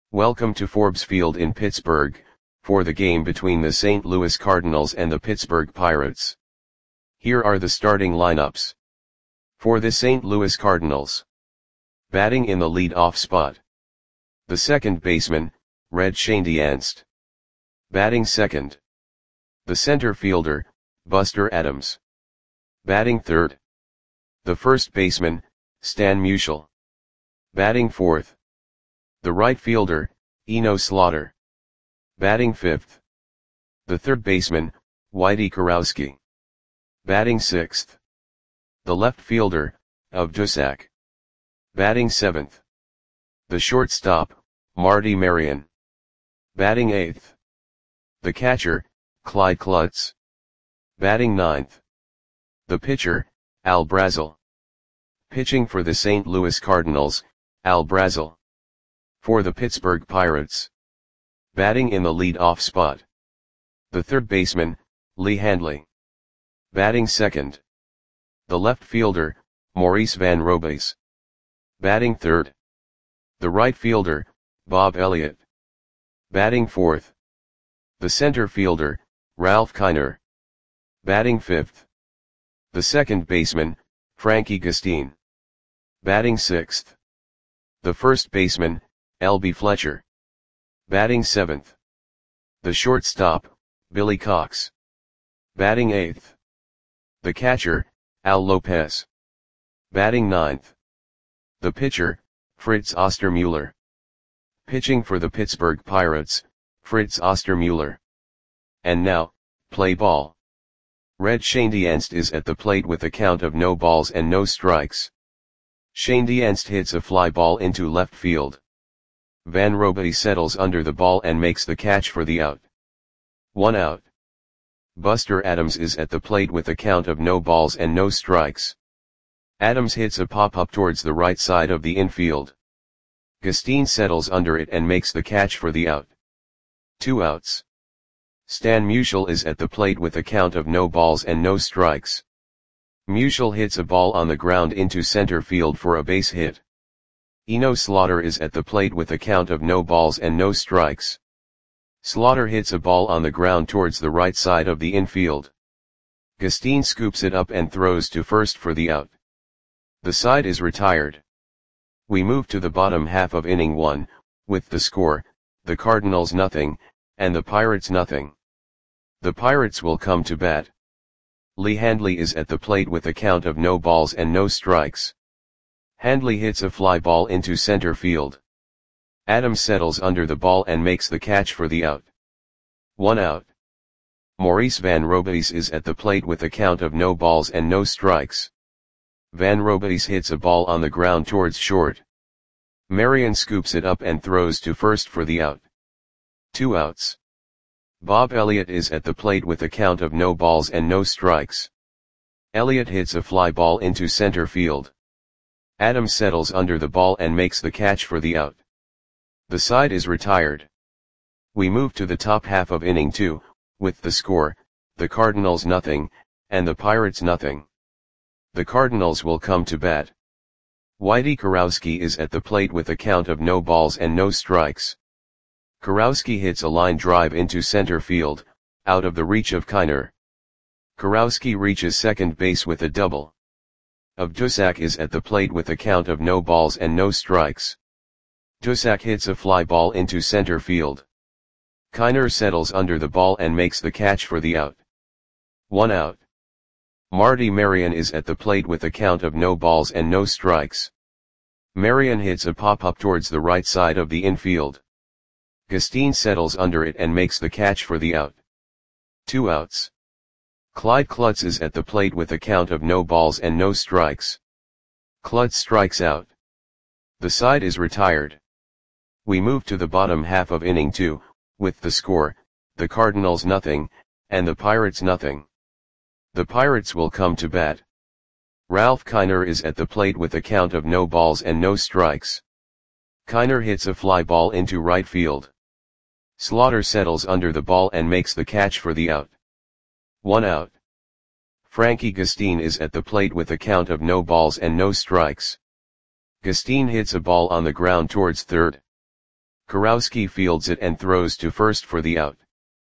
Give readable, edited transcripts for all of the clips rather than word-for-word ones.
Welcome to Forbes Field in Pittsburgh, for the game between the St. Louis Cardinals and the Pittsburgh Pirates. Here are the starting lineups. For the St. Louis Cardinals. Batting in the lead-off spot. The second baseman, Red Schoendienst. Batting second. The center fielder, Buster Adams. Batting third. The first baseman, Stan Musial. Batting fourth. The right fielder, Eno Slaughter. Batting fifth. The third baseman, Whitey Kurowski. Batting sixth. The left fielder, Of Dusak. Batting seventh. The shortstop, Marty Marion. Batting eighth. The catcher, Clyde Klutz. Batting ninth. The pitcher, Al Brazel. Pitching for the St. Louis Cardinals, Al Brazel. For the Pittsburgh Pirates. Batting in the lead-off spot. The third baseman, Lee Handley. Batting second. The left fielder, Maurice Van Robays. Batting third. The right fielder, Bob Elliott. Batting fourth. The center fielder, Ralph Kiner. Batting fifth. The second baseman, Frankie Gustin. Batting sixth. The first baseman, L.B. Fletcher. Batting seventh. The shortstop, Billy Cox. Batting eighth. The catcher, Al Lopez. Batting ninth. The pitcher, Fritz Ostermuller. Pitching for the Pittsburgh Pirates, Fritz Ostermuller. And now, play ball. Red Schoendienst is at the plate with a count of no balls and no strikes. Schoendienst hits a fly ball into left field. Van Robays settles under the ball and makes the catch for the out. 1 out. Buster Adams is at the plate with a count of no balls and no strikes. Adams hits a pop-up towards the right side of the infield. Gustin settles under it and makes the catch for the out. 2 outs. Stan Musial is at the plate with a count of no balls and no strikes. Musial hits a ball on the ground into center field for a base hit. Eno Slaughter is at the plate with a count of no balls and no strikes. Slaughter hits a ball on the ground towards the right side of the infield. Gustin scoops it up and throws to first for the out. The side is retired. We move to the bottom half of inning 1, with the score, the Cardinals nothing, and the Pirates nothing. The Pirates will come to bat. Lee Handley is at the plate with a count of no balls and no strikes. Handley hits a fly ball into center field. Adams settles under the ball and makes the catch for the out. 1 out. Maurice Van Robays is at the plate with a count of no balls and no strikes. Van Robays hits a ball on the ground towards short. Marion scoops it up and throws to first for the out. 2 outs. Bob Elliott is at the plate with a count of no balls and no strikes. Elliott hits a fly ball into center field. Adams settles under the ball and makes the catch for the out. The side is retired. We move to the top half of inning 2, with the score, the Cardinals nothing, and the Pirates nothing. The Cardinals will come to bat. Whitey Kurowski is at the plate with a count of no balls and no strikes. Kurowski hits a line drive into center field, out of the reach of Kiner. Kurowski reaches second base with a double. Of Dusak is at the plate with a count of no balls and no strikes. Dusak hits a fly ball into center field. Kiner settles under the ball and makes the catch for the out. 1 out. Marty Marion is at the plate with a count of no balls and no strikes. Marion hits a pop-up towards the right side of the infield. Gustin settles under it and makes the catch for the out. 2 outs. Clyde Klutz is at the plate with a count of no balls and no strikes. Klutz strikes out. The side is retired. We move to the bottom half of inning 2, with the score, the Cardinals nothing, and the Pirates nothing. The Pirates will come to bat. Ralph Kiner is at the plate with a count of no balls and no strikes. Kiner hits a fly ball into right field. Slaughter settles under the ball and makes the catch for the out. 1 out. Frankie Gustin is at the plate with a count of no balls and no strikes. Gustin hits a ball on the ground towards third. Kurowski fields it and throws to first for the out.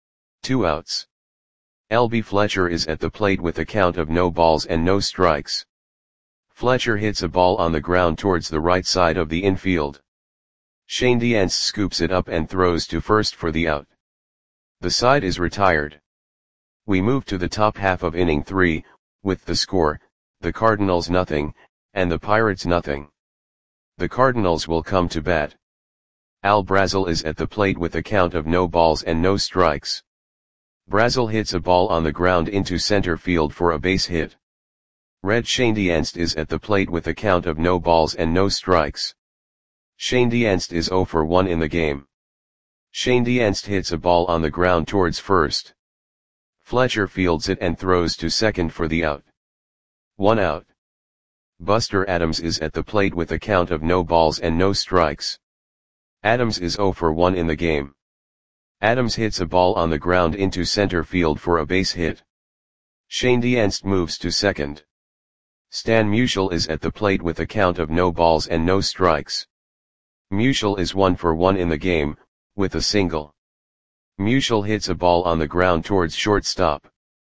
2 outs. L.B. Fletcher is at the plate with a count of no balls and no strikes. Fletcher hits a ball on the ground towards the right side of the infield. Schoendienst scoops it up and throws to first for the out. The side is retired. We move to the top half of inning 3, with the score, the Cardinals nothing, and the Pirates nothing. The Cardinals will come to bat. Al Brazel is at the plate with a count of no balls and no strikes. Brazel hits a ball on the ground into center field for a base hit. Red Schoendienst is at the plate with a count of no balls and no strikes. Schoendienst is 0 for 1 in the game. Schoendienst hits a ball on the ground towards first. Fletcher fields it and throws to second for the out. 1 out. Buster Adams is at the plate with a count of no balls and no strikes. Adams is 0 for 1 in the game. Adams hits a ball on the ground into center field for a base hit. Schoendienst moves to second. Stan Musial is at the plate with a count of no balls and no strikes. Musial is 1 for 1 in the game, with a single. Musial hits a ball on the ground towards shortstop.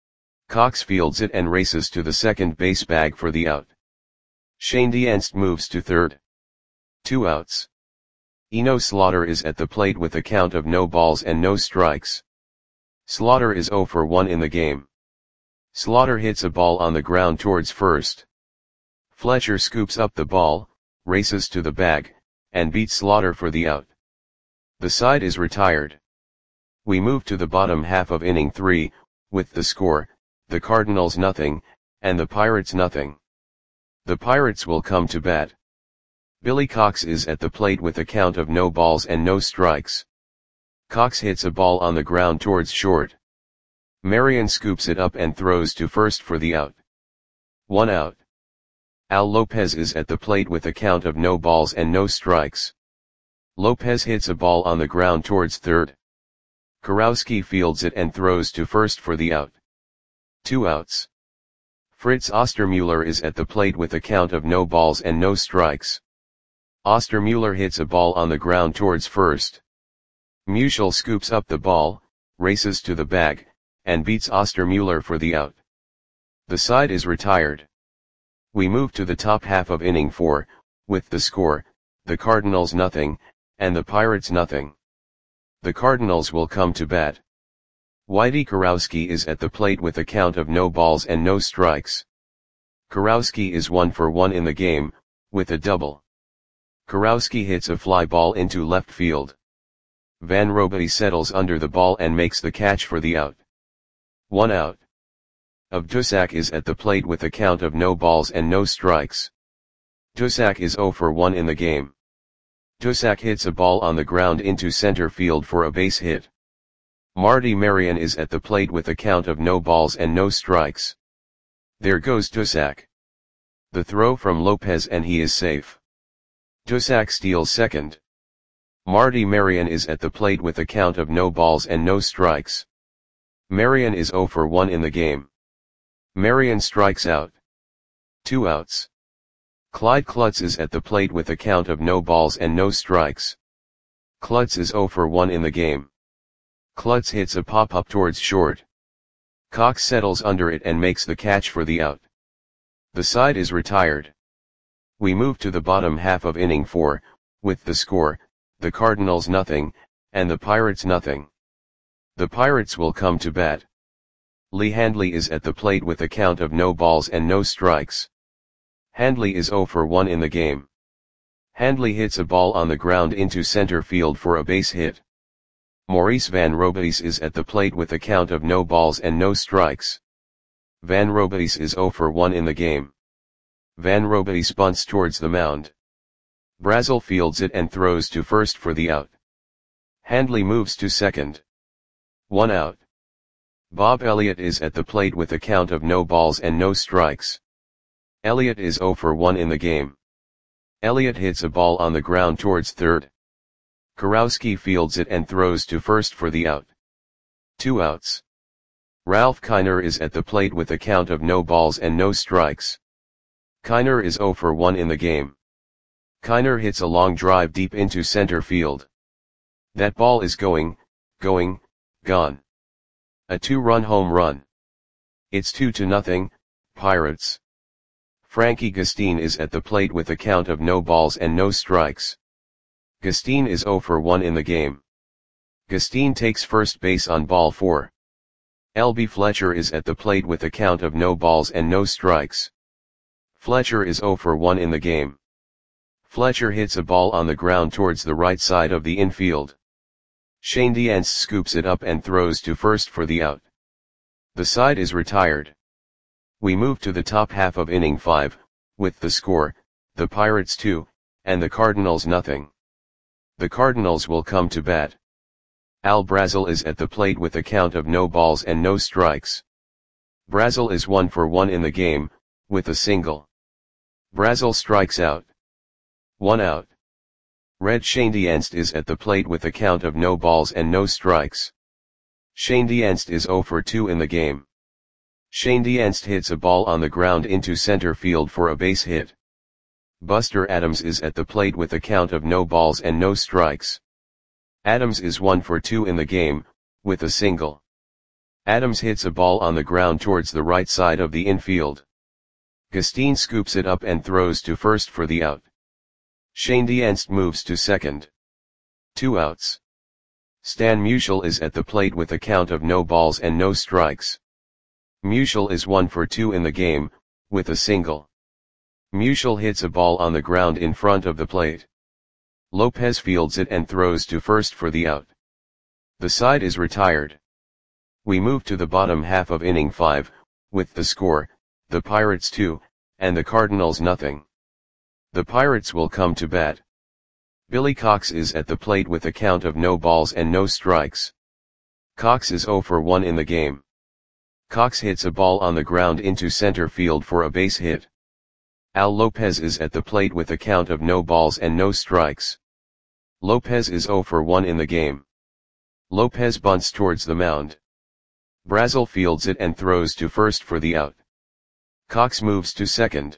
Cox fields it and races to the second base bag for the out. Schoendienst moves to third. 2 outs. Eno Slaughter is at the plate with a count of no balls and no strikes. Slaughter is 0 for 1 in the game. Slaughter hits a ball on the ground towards first. Fletcher scoops up the ball, races to the bag, and beats Slaughter for the out. The side is retired. We move to the bottom half of inning 3, with the score, the Cardinals nothing, and the Pirates nothing. The Pirates will come to bat. Billy Cox is at the plate with a count of no balls and no strikes. Cox hits a ball on the ground towards short. Marion scoops it up and throws to first for the out. 1 out. Al Lopez is at the plate with a count of no balls and no strikes. Lopez hits a ball on the ground towards third. Kurowski fields it and throws to first for the out. 2 outs. Fritz Ostermuller is at the plate with a count of no balls and no strikes. Ostermuller hits a ball on the ground towards first. Musial scoops up the ball, races to the bag, and beats Ostermuller for the out. The side is retired. We move to the top half of inning 4, with the score, the Cardinals nothing, and the Pirates nothing. The Cardinals will come to bat. Whitey Kurowski is at the plate with a count of no balls and no strikes. Kurowski is 1 for 1 in the game, with a double. Kurowski hits a fly ball into left field. Van Robaty settles under the ball and makes the catch for the out. 1 out. Dusak is at the plate with a count of no balls and no strikes. Dusak is 0 for 1 in the game. Dusak hits a ball on the ground into center field for a base hit. Marty Marion is at the plate with a count of no balls and no strikes. There goes Dusak. The throw from Lopez and he is safe. Dusak steals second. Marty Marion is at the plate with a count of no balls and no strikes. Marion is 0 for 1 in the game. Marion strikes out. 2 outs. Clyde Klutz is at the plate with a count of no balls and no strikes. Klutz is 0 for 1 in the game. Klutz hits a pop-up towards short. Cox settles under it and makes the catch for the out. The side is retired. We move to the bottom half of inning 4, with the score, the Cardinals nothing, and the Pirates nothing. The Pirates will come to bat. Lee Handley is at the plate with a count of no balls and no strikes. Handley is 0 for 1 in the game. Handley hits a ball on the ground into center field for a base hit. Maurice Van Robatis is at the plate with a count of no balls and no strikes. Van Robatis is 0 for 1 in the game. Van Robatis bunts towards the mound. Brazel fields it and throws to first for the out. Handley moves to second. 1 out. Bob Elliott is at the plate with a count of no balls and no strikes. Elliott is 0 for 1 in the game. Elliott hits a ball on the ground towards third. Kurowski fields it and throws to first for the out. 2 outs. Ralph Kiner is at the plate with a count of no balls and no strikes. Kiner is 0 for 1 in the game. Kiner hits a long drive deep into center field. That ball is going, gone. A 2-run home run. It's 2-0, Pirates. Frankie Gustin is at the plate with a count of no balls and no strikes. Gustin is 0 for 1 in the game. Gustin takes first base on ball 4. L.B. Fletcher is at the plate with a count of no balls and no strikes. Fletcher is 0 for 1 in the game. Fletcher hits a ball on the ground towards the right side of the infield. Shane Diance scoops it up and throws to first for the out. The side is retired. We move to the top half of inning 5, with the score, the Pirates 2, and the Cardinals nothing. The Cardinals will come to bat. Al Brazil is at the plate with a count of no balls and no strikes. Brazil is 1 for 1 in the game, with a single. Brazil strikes out. 1 out. Red Shane Diance is at the plate with a count of no balls and no strikes. Shane Diance is 0 for 2 in the game. Shane Diance hits a ball on the ground into center field for a base hit. Buster Adams is at the plate with a count of no balls and no strikes. Adams is 1 for 2 in the game, with a single. Adams hits a ball on the ground towards the right side of the infield. Gustin scoops it up and throws to first for the out. Shane Diance moves to second. 2 outs. Stan Musial is at the plate with a count of no balls and no strikes. Musial is 1 for 2 in the game, with a single. Musial hits a ball on the ground in front of the plate. Lopez fields it and throws to first for the out. The side is retired. We move to the bottom half of inning 5, with the score, the Pirates 2, and the Cardinals nothing. The Pirates will come to bat. Billy Cox is at the plate with a count of no balls and no strikes. Cox is 0 for 1 in the game. Cox hits a ball on the ground into center field for a base hit. Al Lopez is at the plate with a count of no balls and no strikes. Lopez is 0 for 1 in the game. Lopez bunts towards the mound. Brazil fields it and throws to first for the out. Cox moves to second.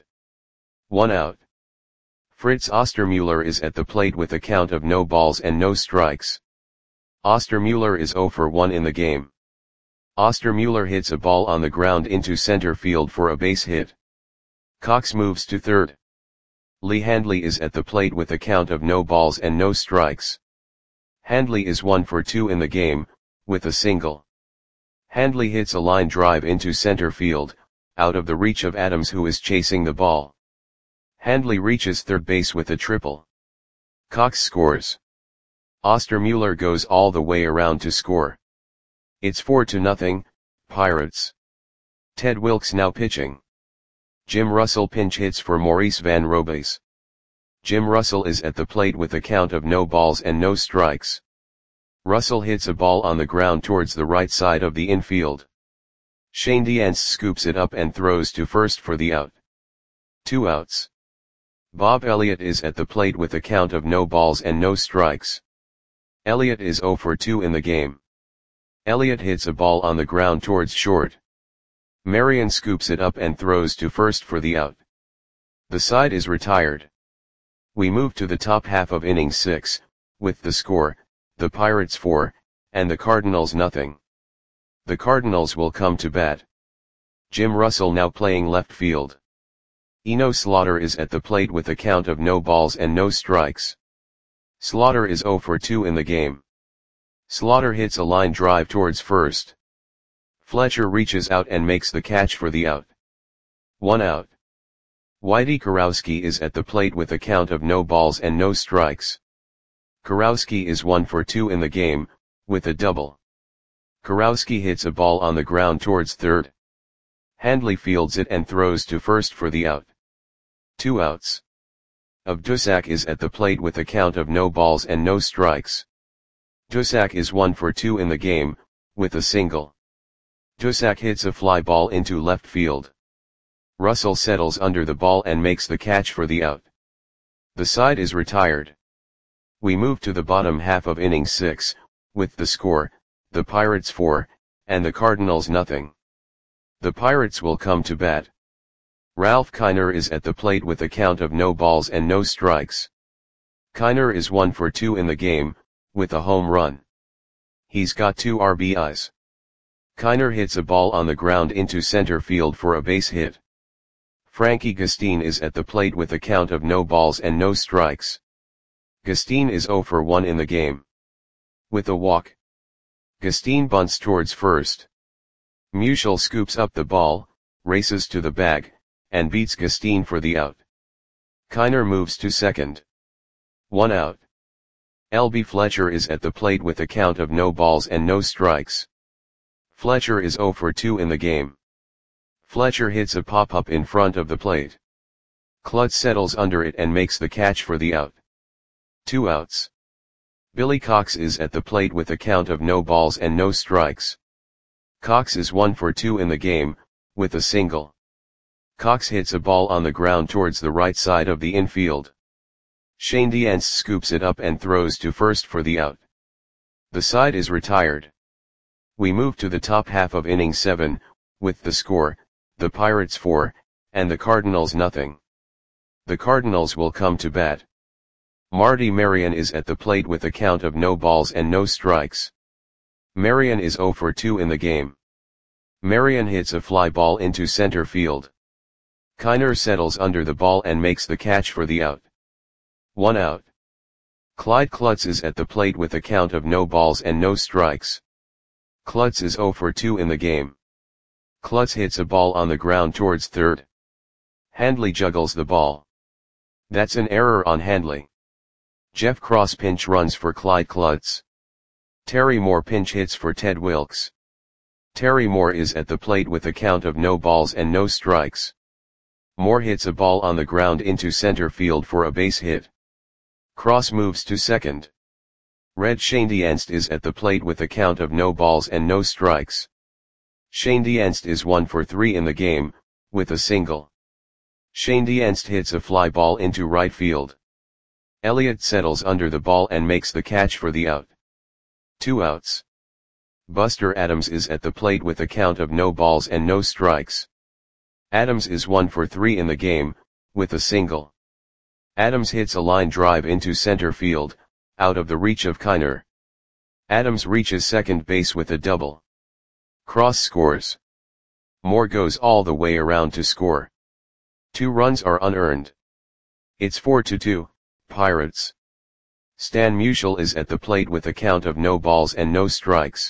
1 out. Fritz Ostermuller is at the plate with a count of no balls and no strikes. Ostermuller is 0 for 1 in the game. Ostermuller hits a ball on the ground into center field for a base hit. Cox moves to third. Lee Handley is at the plate with a count of no balls and no strikes. Handley is 1 for 2 in the game, with a single. Handley hits a line drive into center field, out of the reach of Adams who is chasing the ball. Handley reaches third base with a triple. Cox scores. Ostermuller goes all the way around to score. It's 4-0, Pirates. Ted Wilkes now pitching. Jim Russell pinch hits for Maurice Van Robays. Jim Russell is at the plate with a count of no balls and no strikes. Russell hits a ball on the ground towards the right side of the infield. Shane Diance scoops it up and throws to first for the out. 2 outs. Bob Elliott is at the plate with a count of no balls and no strikes. Elliott is 0 for 2 in the game. Elliott hits a ball on the ground towards short. Marion scoops it up and throws to first for the out. The side is retired. We move to the top half of inning 6, with the score, the Pirates 4, and the Cardinals nothing. The Cardinals will come to bat. Jim Russell now playing left field. Eno Slaughter is at the plate with a count of no balls and no strikes. Slaughter is 0 for 2 in the game. Slaughter hits a line drive towards first. Fletcher reaches out and makes the catch for the out. 1 out. Whitey Kurowski is at the plate with a count of no balls and no strikes. Kurowski is 1 for 2 in the game, with a double. Kurowski hits a ball on the ground towards third. Handley fields it and throws to first for the out. 2 outs. Dusak is at the plate with a count of no balls and no strikes. Dusak is 1 for 2 in the game, with a single. Dusak hits a fly ball into left field. Russell settles under the ball and makes the catch for the out. The side is retired. We move to the bottom half of inning 6, with the score, the Pirates 4, and the Cardinals nothing. The Pirates will come to bat. Ralph Kiner is at the plate with a count of no balls and no strikes. Kiner is 1 for 2 in the game, with a home run. He's got 2 RBIs. Kiner hits a ball on the ground into center field for a base hit. Frankie Gustin is at the plate with a count of no balls and no strikes. Gustin is 0 for 1 in the game. With a walk. Gustin bunts towards first. Musial scoops up the ball, races to the bag, and beats Gustin for the out. Kiner moves to second. 1 out. L.B. Fletcher is at the plate with a count of no balls and no strikes. Fletcher is 0 for 2 in the game. Fletcher hits a pop-up in front of the plate. Klutz settles under it and makes the catch for the out. 2 outs. Billy Cox is at the plate with a count of no balls and no strikes. Cox is 1 for 2 in the game, with a single. Cox hits a ball on the ground towards the right side of the infield. Shane Diance scoops it up and throws to first for the out. The side is retired. We move to the top half of inning 7, with the score, the Pirates 4, and the Cardinals nothing. The Cardinals will come to bat. Marty Marion is at the plate with a count of no balls and no strikes. Marion is 0 for 2 in the game. Marion hits a fly ball into center field. Kiner settles under the ball and makes the catch for the out. 1 out. Clyde Klutz is at the plate with a count of no balls and no strikes. Klutz is 0 for 2 in the game. Klutz hits a ball on the ground towards third. Handley juggles the ball. That's an error on Handley. Jeff Cross pinch runs for Clyde Klutz. Terry Moore pinch hits for Ted Wilkes. Terry Moore is at the plate with a count of no balls and no strikes. Moore hits a ball on the ground into center field for a base hit. Cross moves to second. Red Shane Diance is at the plate with a count of no balls and no strikes. Shane Diance is 1 for 3 in the game, with a single. Shane Diance hits a fly ball into right field. Elliott settles under the ball and makes the catch for the out. 2 outs. Buster Adams is at the plate with a count of no balls and no strikes. Adams is 1 for 3 in the game, with a single. Adams hits a line drive into center field, out of the reach of Kiner. Adams reaches second base with a double. Cross scores. Moore goes all the way around to score. 2 runs are unearned. It's 4-2, Pirates. Stan Musial is at the plate with a count of no balls and no strikes.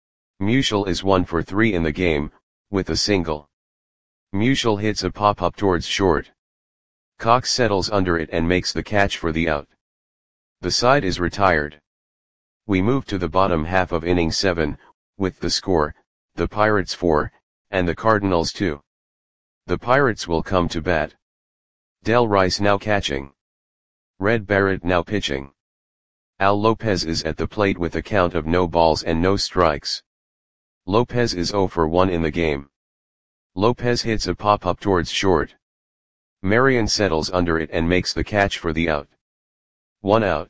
Musial is 1 for 3 in the game, with a single. Musial hits a pop-up towards short. Cox settles under it and makes the catch for the out. The side is retired. We move to the bottom half of inning 7, with the score, the Pirates 4, and the Cardinals 2. The Pirates will come to bat. Del Rice now catching. Red Barrett now pitching. Al Lopez is at the plate with a count of no balls and no strikes. Lopez is 0 for 1 in the game. Lopez hits a pop-up towards short. Marion settles under it and makes the catch for the out. 1 out.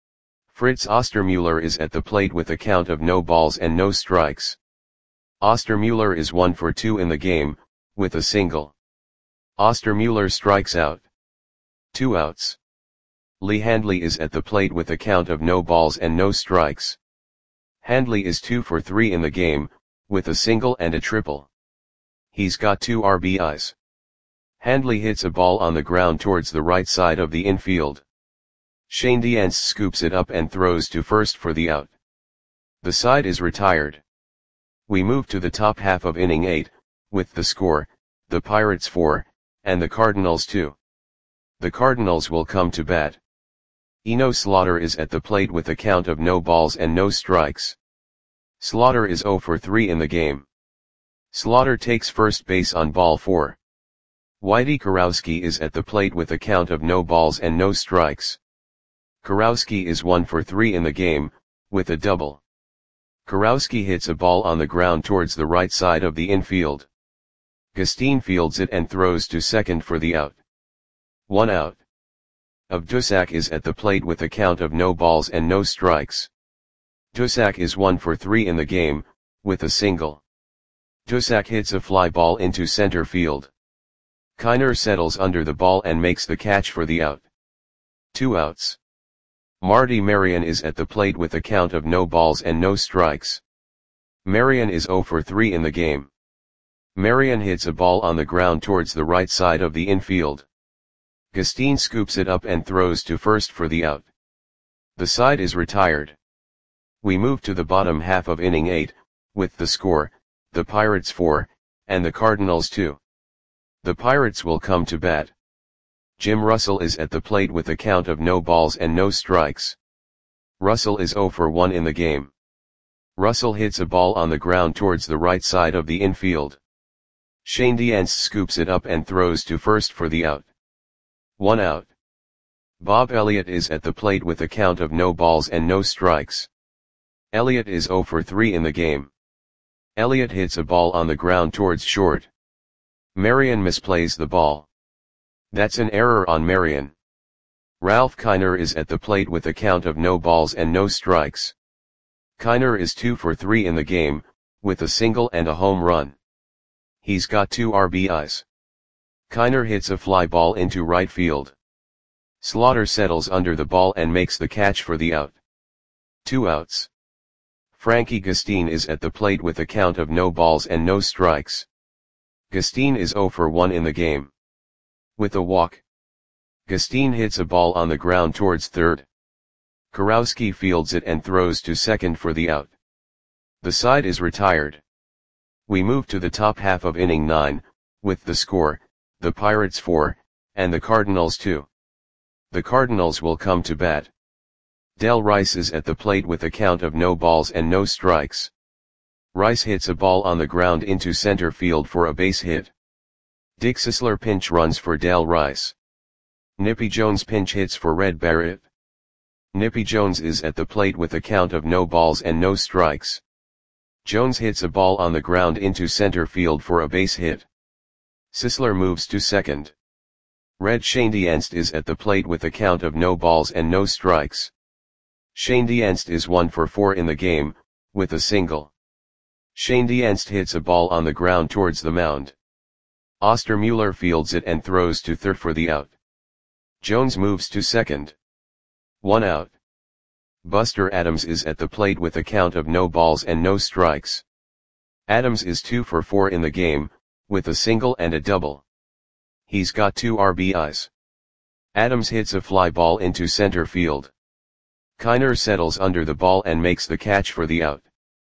Fritz Ostermuller is at the plate with a count of no balls and no strikes. Ostermuller is 1 for 2 in the game, with a single. Ostermuller strikes out. 2 outs. Lee Handley is at the plate with a count of no balls and no strikes. Handley is 2 for 3 in the game, with a single and a triple. He's got 2 RBIs. Handley hits a ball on the ground towards the right side of the infield. Shane Diance scoops it up and throws to first for the out. The side is retired. We move to the top half of inning 8, with the score, the Pirates 4, and the Cardinals 2. The Cardinals will come to bat. Eno Slaughter is at the plate with a count of no balls and no strikes. Slaughter is 0 for 3 in the game. Slaughter takes first base on ball 4. Whitey Kurowski is at the plate with a count of no balls and no strikes. Kurowski is 1 for 3 in the game, with a double. Kurowski hits a ball on the ground towards the right side of the infield. Gustin fields it and throws to second for the out. 1 out. Dusak is at the plate with a count of no balls and no strikes. Dusak is 1 for 3 in the game, with a single. Dusak hits a fly ball into center field. Kiner settles under the ball and makes the catch for the out. 2 outs. Marty Marion is at the plate with a count of no balls and no strikes. Marion is 0 for 3 in the game. Marion hits a ball on the ground towards the right side of the infield. Gustine scoops it up and throws to first for the out. The side is retired. We move to the bottom half of inning 8, with the score, the Pirates 4, and the Cardinals 2. The Pirates will come to bat. Jim Russell is at the plate with a count of no balls and no strikes. Russell is 0 for 1 in the game. Russell hits a ball on the ground towards the right side of the infield. Shane Diance scoops it up and throws to first for the out. 1 out. Bob Elliott is at the plate with a count of no balls and no strikes. Elliott is 0 for 3 in the game. Elliott hits a ball on the ground towards short. Marion misplays the ball. That's an error on Marion. Ralph Kiner is at the plate with a count of no balls and no strikes. Kiner is 2 for 3 in the game, with a single and a home run. He's got 2 RBIs. Kiner hits a fly ball into right field. Slaughter settles under the ball and makes the catch for the out. 2 outs. Frankie Gustine is at the plate with a count of no balls and no strikes. Gustine is 0 for 1 in the game. With a walk. Gustine hits a ball on the ground towards third. Kurowski fields it and throws to second for the out. The side is retired. We move to the top half of inning 9, with the score, the Pirates 4, and the Cardinals 2. The Cardinals will come to bat. Del Rice is at the plate with a count of no balls and no strikes. Rice hits a ball on the ground into center field for a base hit. Dick Sisler pinch runs for Del Rice. Nippy Jones pinch hits for Red Barrett. Nippy Jones is at the plate with a count of no balls and no strikes. Jones hits a ball on the ground into center field for a base hit. Sisler moves to second. Red Shane Dienst is at the plate with a count of no balls and no strikes. Shane Dienst is 1 for 4 in the game, with a single. Shane Dienst hits a ball on the ground towards the mound. Ostermuller fields it and throws to third for the out. Jones moves to second. 1 out. Buster Adams is at the plate with a count of no balls and no strikes. Adams is 2 for 4 in the game, with a single and a double. He's got 2 RBIs. Adams hits a fly ball into center field. Kiner settles under the ball and makes the catch for the out.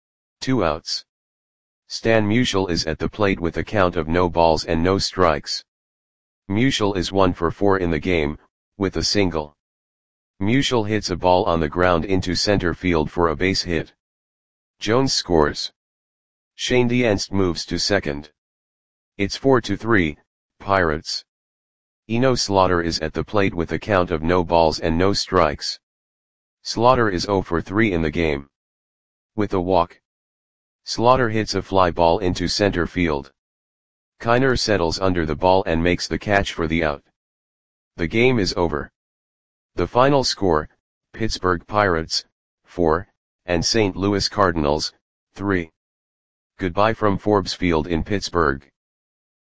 2 outs. Stan Musial is at the plate with a count of no balls and no strikes. Musial is 1 for 4 in the game, with a single. Musial hits a ball on the ground into center field for a base hit. Jones scores. Shane Dienst moves to second. It's 4-3, Pirates. Eno Slaughter is at the plate with a count of no balls and no strikes. Slaughter is 0 for 3 in the game. With a walk. Slaughter hits a fly ball into center field. Kiner settles under the ball and makes the catch for the out. The game is over. The final score, Pittsburgh Pirates, 4, and St. Louis Cardinals, 3. Goodbye from Forbes Field in Pittsburgh.